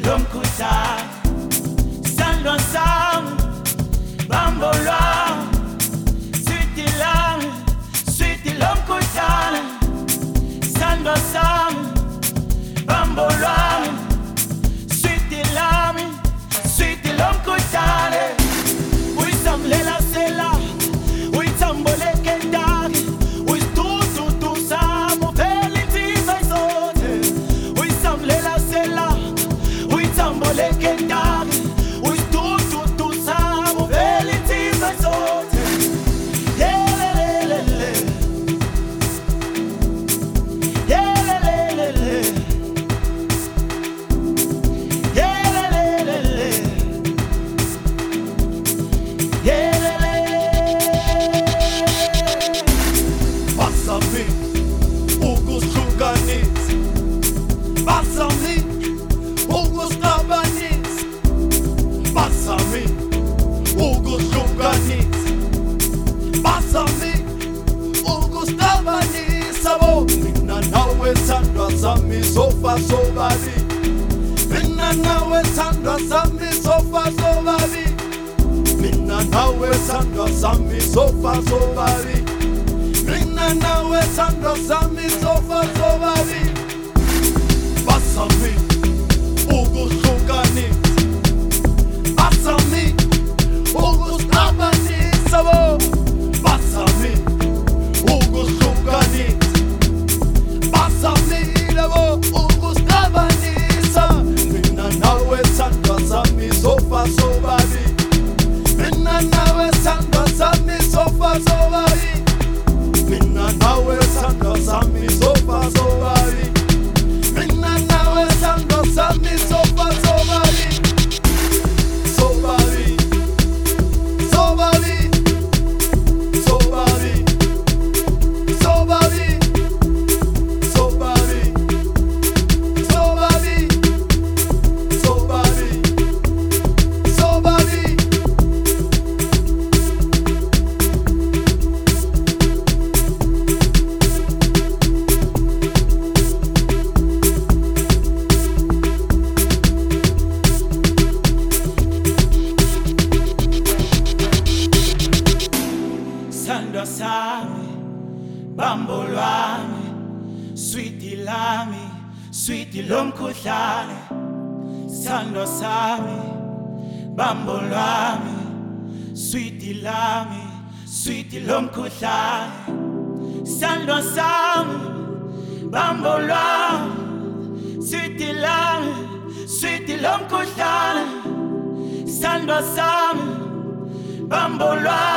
lomkhuhlane, sandwa sami, bambo lwami, sweetie lami, sweetie lomkhuhlane, sandwa sami, bambo lwami, sweetie lami, sweetie lomkhuhlane, uyisamlela sela, uyitsamboleke ndaki, uyitututu sami, uvela insizwa isothe, uyisamlela sela, uyitsamboleke ndaki, uyitututu sami, uvela insizwa isothe, yelelelele, yelelelele, yelelelele, yelelele. Basami, ukuhlukanisa. Basami, ukustabanisa. Basami, ukuhlukanisa. Basami, ukustabanisa. Bo, mina nawe sandwa sami sofa sobabili. Mina nawe sandwa sami sofa sobabili. Mina nawe sandwa sami sofa sobabili. Mina nawe sandwa sami sofa sobabili. Basami, ukuhlukanisa. Basami, ukustabanisa. Bo, basami, ukuhlukanisa. Basami, labo, ukustabanisa. Mina nawe sandwa sami sofa sobabili. Mina nawe sandwa sami sofa sobabili. Mina nawe sandwa sami sofa sobabili. Mina nawe sandwa sami sofa sobabili. Sobabili, sobabili, sobabili, sobabili, sobabili, sobabili, sobabili, sobabili. Sandwa sami, bambo lwami, sweetie lami, sweetie lomkhuhlane, sandwa sami, bambo lwami, sweetie lami, sweetie lomkhuhlane, sandwa sami, bambo lwami, sweetie lami, sweetie lomkhuhlane, sandwa sami, bambo lwami.